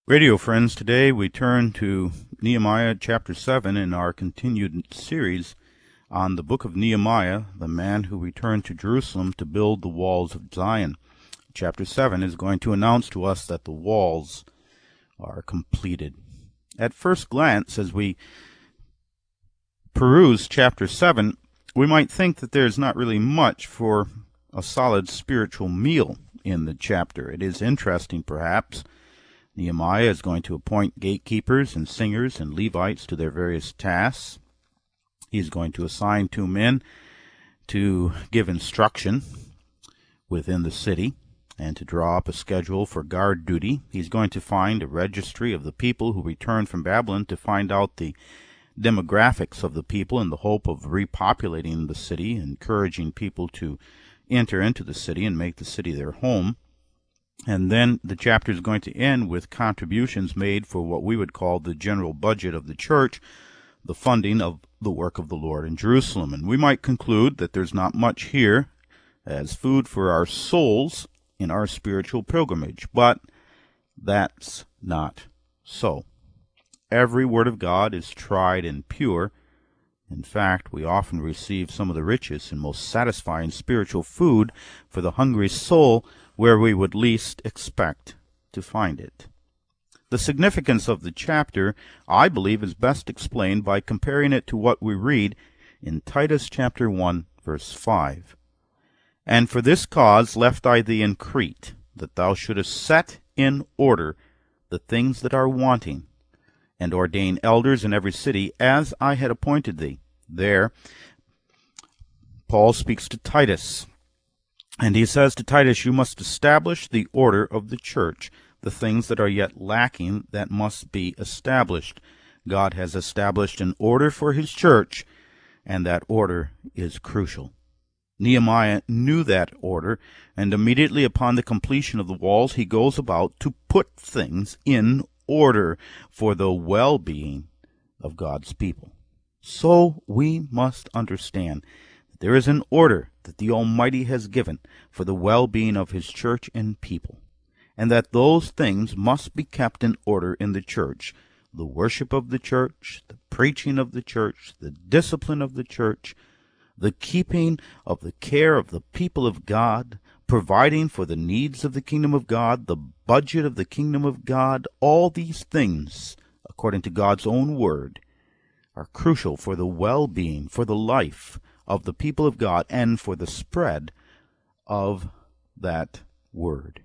Radio friends, today we turn to Nehemiah chapter 7 in our continued series on the book of Nehemiah, the man who returned to Jerusalem to build the walls of Zion. Chapter 7 is going to announce to us that the walls are completed. At first glance, as we peruse chapter 7, we might think that there's not really much for a solid spiritual meal in the chapter. It is interesting, perhaps. Nehemiah is going to appoint gatekeepers and singers and Levites to their various tasks. He's going to assign 2 men to give instruction within the city and to draw up a schedule for guard duty. He's going to find a registry of the people who returned from Babylon to find out the demographics of the people in the hope of repopulating the city, encouraging people to enter into the city and make the city their home. And then the chapter is going to end with contributions made for what we would call the general budget of the church, the funding of the work of the Lord in Jerusalem. And we might conclude that there's not much here as food for our souls in our spiritual pilgrimage. But that's not so. Every word of God is tried and pure. In fact, we often receive some of the richest and most satisfying spiritual food for the hungry soul where we would least expect to find it. The significance of the chapter, I believe, is best explained by comparing it to what we read in Titus chapter 1, verse 5. And for this cause left I thee in Crete, that thou shouldest set in order the things that are wanting, and ordain elders in every city, as I had appointed thee. There, Paul speaks to Titus, and he says to Titus, you must establish the order of the church, the things that are yet lacking that must be established. God has established an order for his church, and that order is crucial. Nehemiah knew that order, and immediately upon the completion of the walls, he goes about to put things in order for the well-being of God's people. So we must understand that there is an order that the Almighty has given for the well-being of his church and people, and that those things must be kept in order in the church: the worship of the church, the preaching of the church, the discipline of the church, the keeping of the care of the people of God, providing for the needs of the kingdom of God, the budget of the kingdom of God. All these things, according to God's own word, are crucial for the well-being, for the life of the people of God, and for the spread of that word.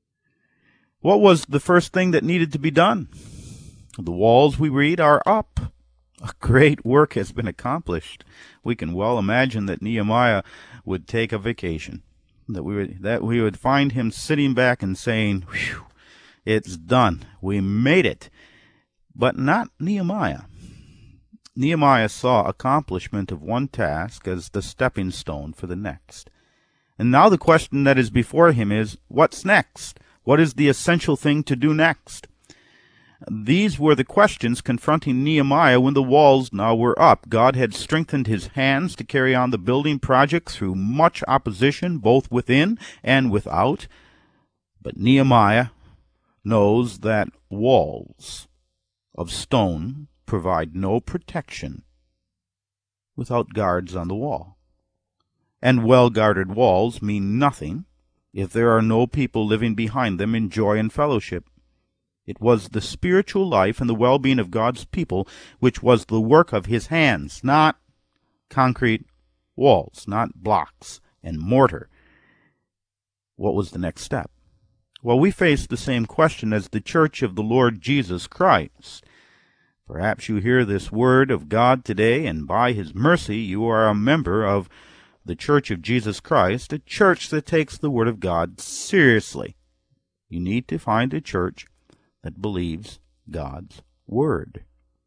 What was the first thing that needed to be done? The walls, we read, are up. A great work has been accomplished. We can well imagine that Nehemiah would take a vacation, that we would find him sitting back and saying, "Whew, it's done. We made it." But not Nehemiah. Nehemiah saw accomplishment of one task as the stepping stone for the next. And now the question that is before him is, what's next? What is the essential thing to do next? These were the questions confronting Nehemiah when the walls now were up. God had strengthened his hands to carry on the building project through much opposition, both within and without. But Nehemiah knows that walls of stone provide no protection without guards on the wall. And well-guarded walls mean nothing if there are no people living behind them in joy and fellowship. It was the spiritual life and the well-being of God's people which was the work of his hands, not concrete walls, not blocks and mortar. What was the next step? Well, we face the same question as the church of the Lord Jesus Christ. Perhaps you hear this word of God today, and by his mercy you are a member of the Church of Jesus Christ, a church that takes the word of God seriously. You need to find a church that believes God's word.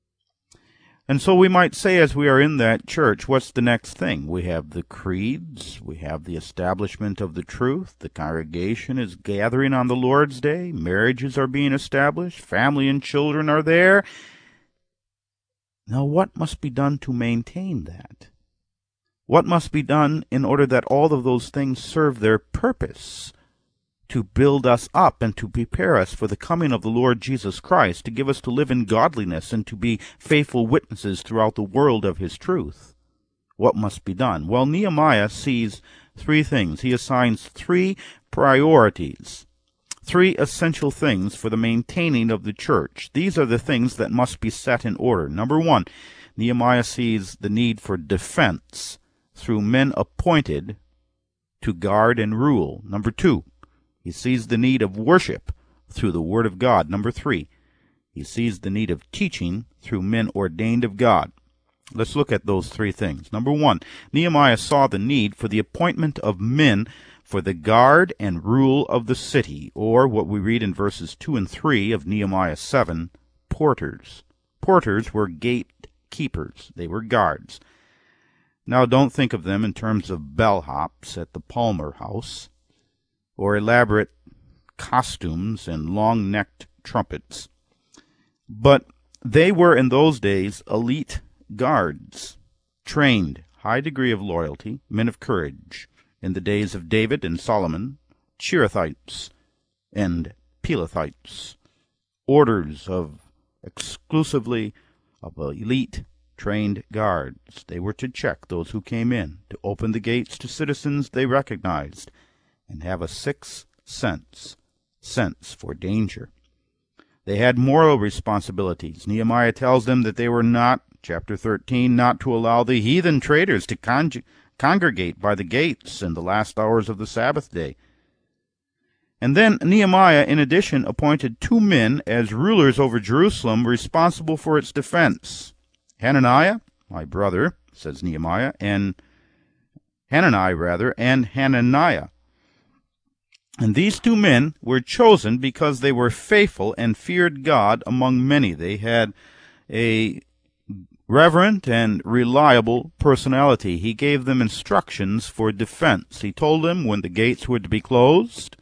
And so we might say, as we are in that church, what's the next thing? We have the creeds, we have the establishment of the truth, the congregation is gathering on the Lord's Day, marriages are being established, family and children are there. Now, what must be done to maintain that? What must be done in order that all of those things serve their purpose to build us up and to prepare us for the coming of the Lord Jesus Christ, to give us to live in godliness and to be faithful witnesses throughout the world of his truth. What must be done? Well, Nehemiah sees three things. He assigns three priorities, three essential things for the maintaining of the church. These are the things that must be set in order. Number one, Nehemiah sees the need for defense through men appointed to guard and rule. Number two, he sees the need of worship through the Word of God. Number three, he sees the need of teaching through men ordained of God. Let's look at those three things. Number one, Nehemiah saw the need for the appointment of men for the guard and rule of the city, or what we read in verses 2 and 3 of Nehemiah 7, porters. Porters were gatekeepers. They were guards. Now, don't think of them in terms of bellhops at the Palmer House, or elaborate costumes and long-necked trumpets. But they were in those days elite guards, trained, high degree of loyalty, men of courage. In the days of David and Solomon, Cherethites and Pelethites, orders of exclusively of elite trained guards. They were to check those who came in, to open the gates to citizens they recognized, and have a sixth sense for danger. They had moral responsibilities. Nehemiah tells them that they were not, chapter 13, not to allow the heathen traders to congregate by the gates in the last hours of the Sabbath day. And then Nehemiah, in addition, appointed two men as rulers over Jerusalem responsible for its defense. Hananiah, my brother, says Nehemiah, and Hananiah. And these two men were chosen because they were faithful and feared God among many. They had a reverent and reliable personality. He gave them instructions for defense. He told them when the gates were to be closed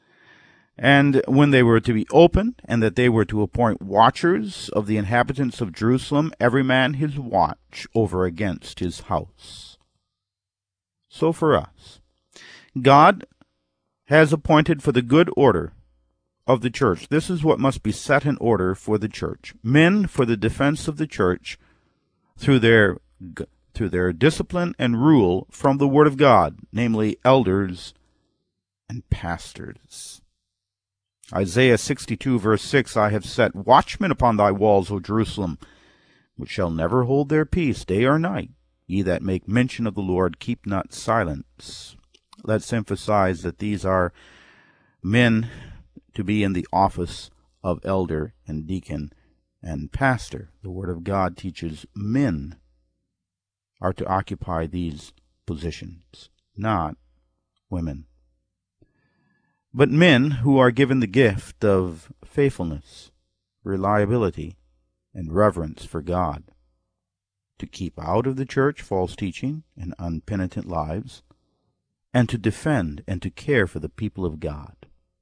and when they were to be opened, and that they were to appoint watchers of the inhabitants of Jerusalem, every man his watch over against his house. So for us, God has appointed for the good order of the church. This is what must be set in order for the church. Men for the defense of the church through their discipline and rule from the Word of God, namely elders and pastors. Isaiah 62, verse 6, I have set watchmen upon thy walls, O Jerusalem, which shall never hold their peace day or night. Ye that make mention of the Lord, keep not silence. Let's emphasize that these are men to be in the office of elder and deacon and pastor. The Word of God teaches men are to occupy these positions, not women. But men who are given the gift of faithfulness, reliability, and reverence for God, to keep out of the church false teaching and unpenitent lives, and to defend and to care for the people of God.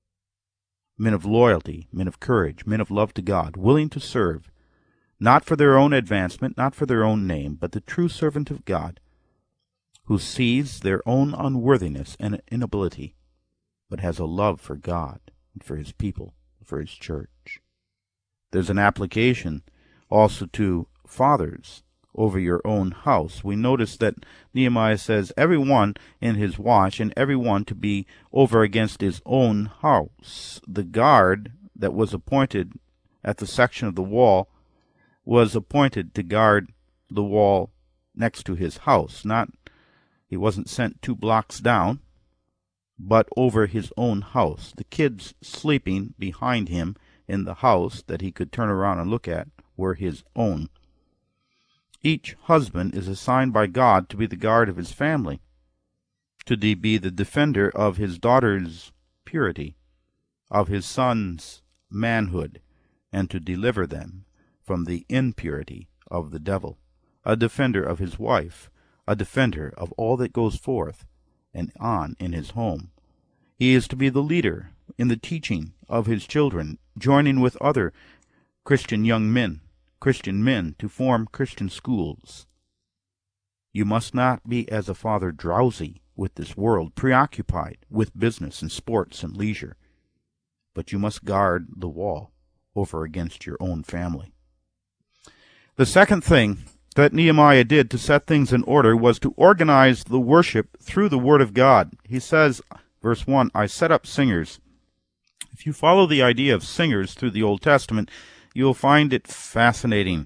Men of loyalty, men of courage, men of love to God, willing to serve, not for their own advancement, not for their own name, but the true servant of God, who sees their own unworthiness and inability, but has a love for God and for his people, for his church. There's an application also to fathers over your own house. We notice that Nehemiah says everyone in his watch and everyone to be over against his own house. The guard that was appointed at the section of the wall was appointed to guard the wall next to his house. He wasn't sent 2 blocks down, but over his own house. The kids sleeping behind him in the house that he could turn around and look at were his own. Each husband is assigned by God to be the guard of his family, to be the defender of his daughter's purity, of his son's manhood, and to deliver them from the impurity of the devil, a defender of his wife, a defender of all that goes forth and on in his home. He is to be the leader in the teaching of his children, joining with other Christian men to form Christian schools. You must not be as a father drowsy with this world, preoccupied with business and sports and leisure, but you must guard the wall over against your own family. The second thing that Nehemiah did to set things in order was to organize the worship through the Word of God. He says, verse 1, I set up singers. If you follow the idea of singers through the Old Testament, you'll find it fascinating.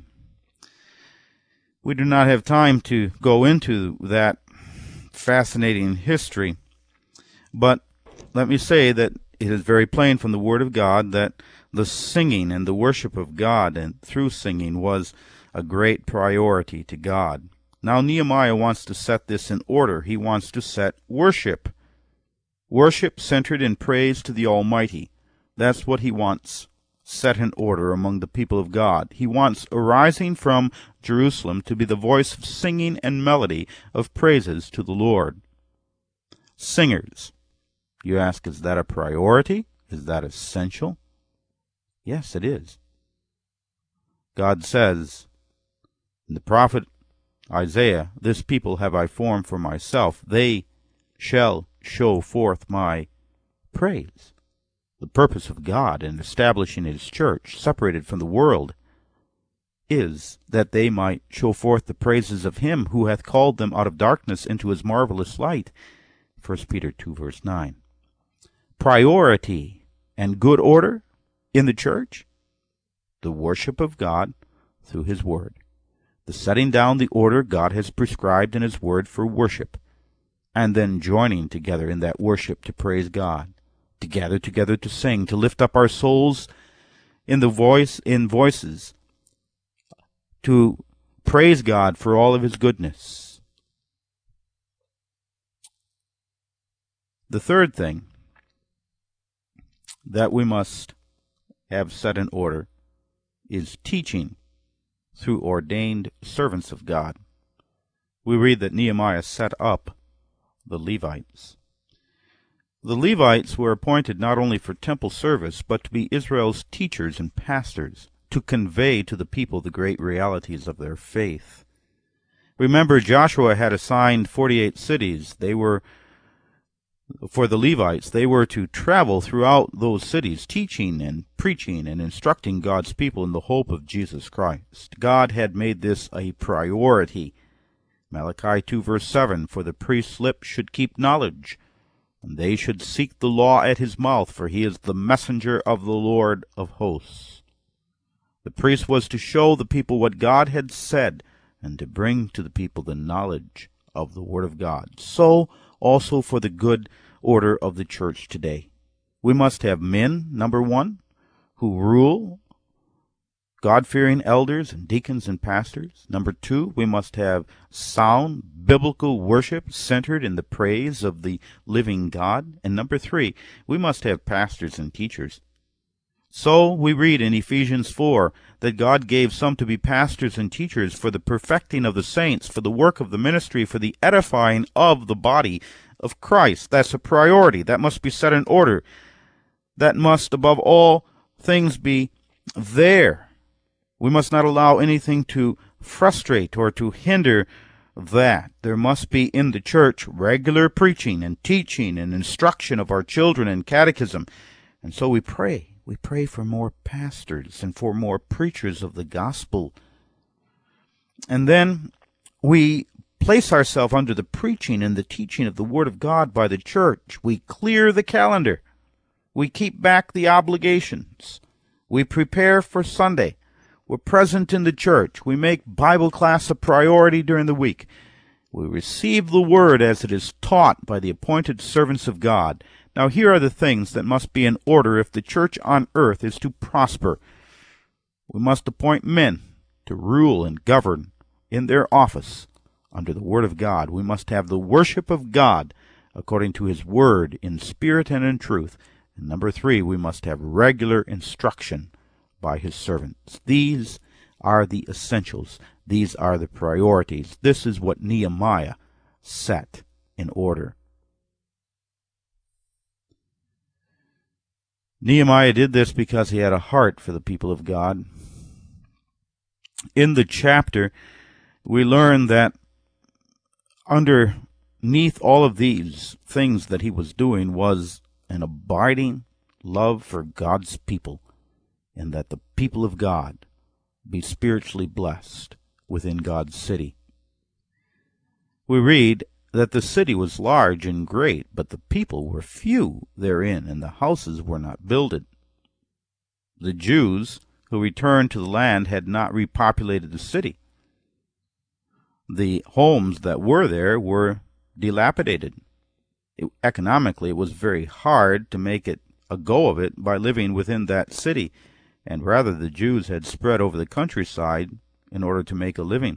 We do not have time to go into that fascinating history, but let me say that it is very plain from the Word of God that the singing and the worship of God and through singing was a great priority to God. Now Nehemiah wants to set this in order. He wants to set worship. Worship centered in praise to the Almighty. That's what he wants set in order among the people of God. He wants arising from Jerusalem to be the voice of singing and melody of praises to the Lord. Singers. You ask, is that a priority? Is that essential? Yes, it is. God says in the prophet Isaiah, this people have I formed for myself. They shall show forth my praise. The purpose of God in establishing his church, separated from the world, is that they might show forth the praises of him who hath called them out of darkness into his marvelous light. 1 Peter 2, verse 9. Priority and good order in the church? The worship of God through his word. The setting down the order God has prescribed in his word for worship, and then joining together in that worship to praise God, to gather together to sing, to lift up our souls in voices, to praise God for all of his goodness. The third thing that we must have set in order is teaching through ordained servants of God. We read that Nehemiah set up the Levites. The Levites were appointed not only for temple service, but to be Israel's teachers and pastors, to convey to the people the great realities of their faith. Remember, Joshua had assigned 48 cities. For the Levites, they were to travel throughout those cities, teaching and preaching and instructing God's people in the hope of Jesus Christ. God had made this a priority. Malachi 2, verse 7, for the priest's lips should keep knowledge, and they should seek the law at his mouth, for he is the messenger of the Lord of hosts. The priest was to show the people what God had said, and to bring to the people the knowledge of the Word of God. So also for the good order of the church today. We must have men, number one, who rule, God-fearing elders and deacons and pastors. Number two, we must have sound biblical worship centered in the praise of the living God. And number three, we must have pastors and teachers. So we read in Ephesians 4 that God gave some to be pastors and teachers for the perfecting of the saints, for the work of the ministry, for the edifying of the body of Christ. That's a priority. That must be set in order. That must, above all things, be there. We must not allow anything to frustrate or to hinder that. There must be in the church regular preaching and teaching and instruction of our children and catechism. And so we pray. We pray for more pastors and for more preachers of the gospel. And then we place ourselves under the preaching and the teaching of the Word of God by the church. We clear the calendar. We keep back the obligations. We prepare for Sunday. We're present in the church. We make Bible class a priority during the week. We receive the Word as it is taught by the appointed servants of God. Now here are the things that must be in order if the church on earth is to prosper. We must appoint men to rule and govern in their office under the Word of God. We must have the worship of God according to his Word in spirit and in truth. And number three, we must have regular instruction by his servants. These are the essentials. These are the priorities. This is what Nehemiah set in order. Nehemiah did this because he had a heart for the people of God. In the chapter, we learn that underneath all of these things that he was doing was an abiding love for God's people, and that the people of God be spiritually blessed within God's city. We read that the city was large and great, but the people were few therein, and the houses were not builded. The Jews who returned to the land had not repopulated the city. The homes that were there were dilapidated. Economically, it was very hard to make it a go of it by living within that city, and rather the Jews had spread over the countryside in order to make a living.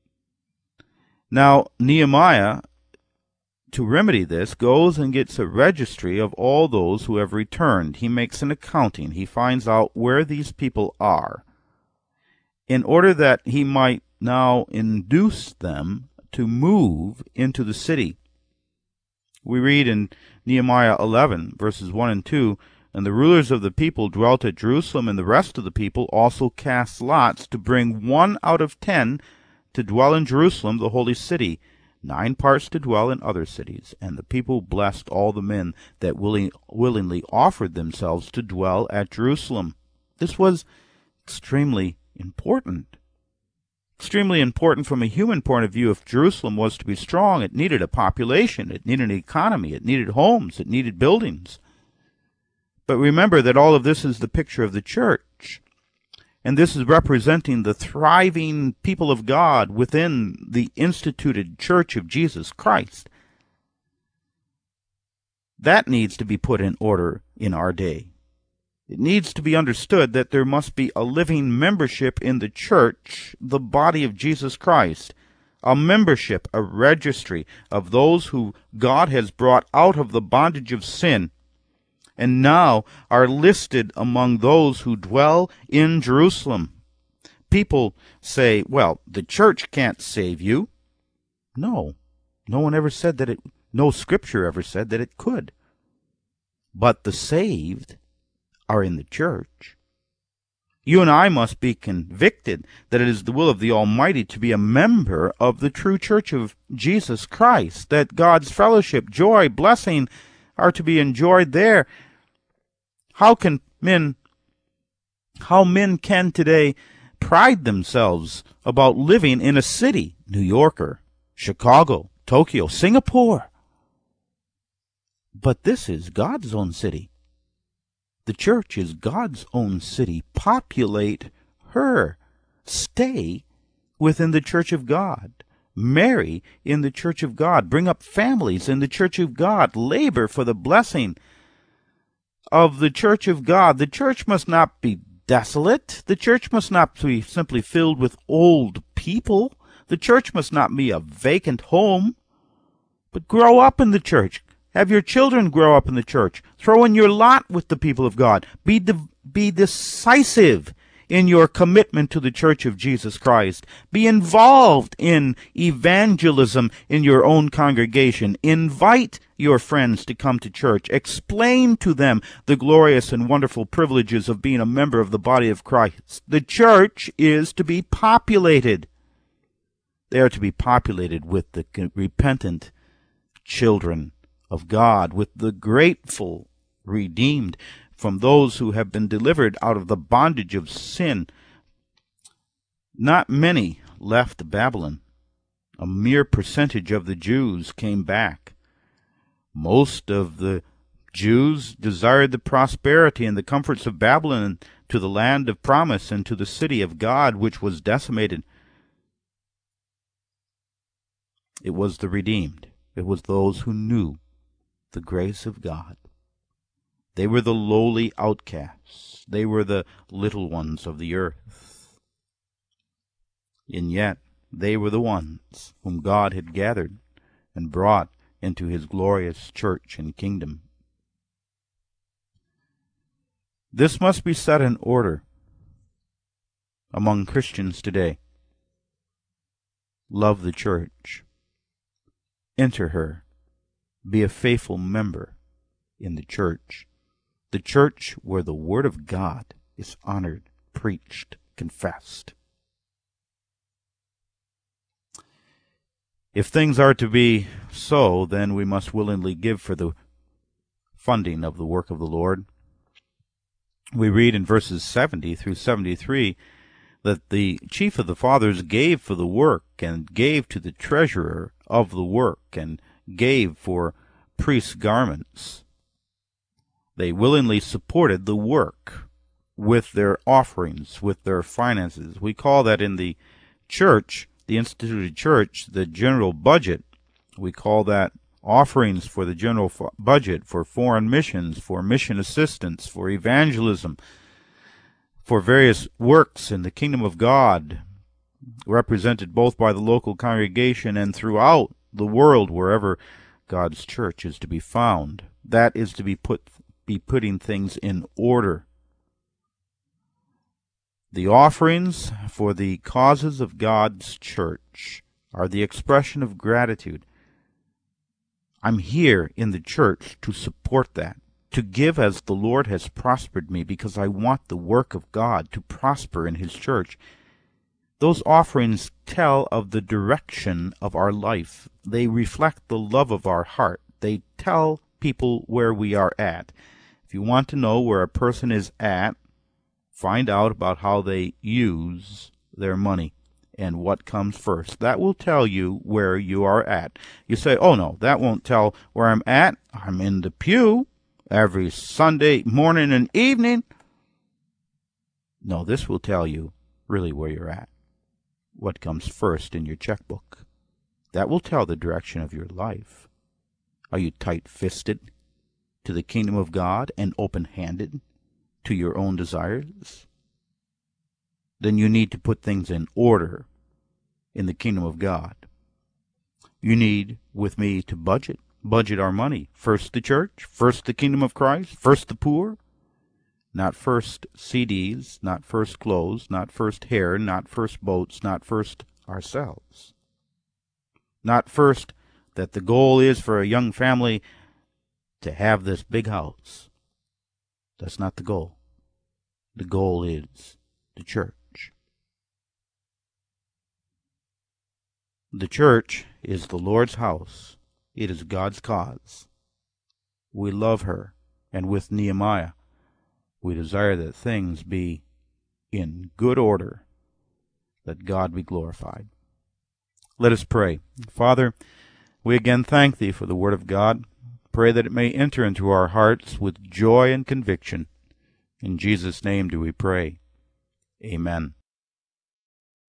Now, Nehemiah, to remedy this, goes and gets a registry of all those who have returned. He makes an accounting. He finds out where these people are, in order that he might now induce them to move into the city. We read in Nehemiah 11, verses 1 and 2, "And the rulers of the people dwelt at Jerusalem, and the rest of the people also cast lots to bring 1 out of 10 to dwell in Jerusalem, the holy city, 9 parts to dwell in other cities. And the people blessed all the men that willingly offered themselves to dwell at Jerusalem." This was extremely important. Extremely important from a human point of view. If Jerusalem was to be strong, it needed a population, it needed an economy, it needed homes, it needed buildings. But remember that all of this is the picture of the church. And this is representing the thriving people of God within the instituted church of Jesus Christ. That needs to be put in order in our day. It needs to be understood that there must be a living membership in the church, the body of Jesus Christ. A membership, a registry of those who God has brought out of the bondage of sin, and now are listed among those who dwell in Jerusalem. People say, well, the church can't save you. No, no one ever said that no scripture ever said that it could. But the saved are in the church. You and I must be convicted that it is the will of the Almighty to be a member of the true church of Jesus Christ, that God's fellowship, joy, blessing are to be enjoyed there. How men can today pride themselves about living in a city, New York or Chicago, Tokyo, Singapore? But this is God's own city. The church is God's own city. Populate her. Stay within the church of God. Marry in the church of God. Bring up families in the church of God. Labor for the blessing of the church of God. The church must not be desolate. The church must not be simply filled with old people. The church must not be a vacant home. But grow up in the church. Have your children grow up in the church. Throw in your lot with the people of God. Be decisive in your commitment to the church of Jesus Christ. Be involved in evangelism in your own congregation. Invite your friends to come to church. Explain to them the glorious and wonderful privileges of being a member of the body of Christ. The church is to be populated. They are to be populated with the repentant children of God, with the grateful redeemed from those who have been delivered out of the bondage of sin. Not many left Babylon. A mere percentage of the Jews came back. Most of the Jews desired the prosperity and the comforts of Babylon, to the land of promise and to the city of God, which was decimated. It was the redeemed. It was those who knew the grace of God. They were the lowly outcasts. They were the little ones of the earth. And yet they were the ones whom God had gathered and brought into his glorious church and kingdom. This must be set in order among Christians today. Love the church. Enter her. Be a faithful member in the church where the Word of God is honored, preached, confessed. If things are to be so, then we must willingly give for the funding of the work of the Lord. We read in verses 70 through 73 that the chief of the fathers gave for the work, and gave to the treasurer of the work, and gave for priests' garments. They willingly supported the work with their offerings, with their finances. We call that in the church, the instituted church, the general budget. We call that offerings for the general budget, for foreign missions, for mission assistance, for evangelism, for various works in the kingdom of God, represented both by the local congregation and throughout the world wherever God's church is to be found. That is to be putting things in order. The offerings for the causes of God's church are the expression of gratitude. I'm here in the church to support that, to give as the Lord has prospered me, because I want the work of God to prosper in His church. Those offerings tell of the direction of our life. They reflect the love of our heart. They tell people where we are at. If you want to know where a person is at, find out about how they use their money and what comes first. That will tell you where you are at. You say, oh no, that won't tell where I'm at. I'm in the pew every Sunday morning and evening. No, this will tell you really where you're at. What comes first in your checkbook. That will tell the direction of your life. Are you tight-fisted to the kingdom of God and open-handed to your own desires? Then you need to put things in order in the kingdom of God. You need, with me, to budget our money. First the church, first the kingdom of Christ, first the poor. Not first CDs, not first clothes, not first hair, not first boats, not first ourselves. Not first that the goal is for a young family to have this big house. That's not the goal. The goal is the church. The church is the Lord's house. It is God's cause. We love her, and with Nehemiah, we desire that things be in good order, that God be glorified. Let us pray. Father, we again thank Thee for the Word of God. Pray that it may enter into our hearts with joy and conviction. In Jesus' name do we pray. Amen.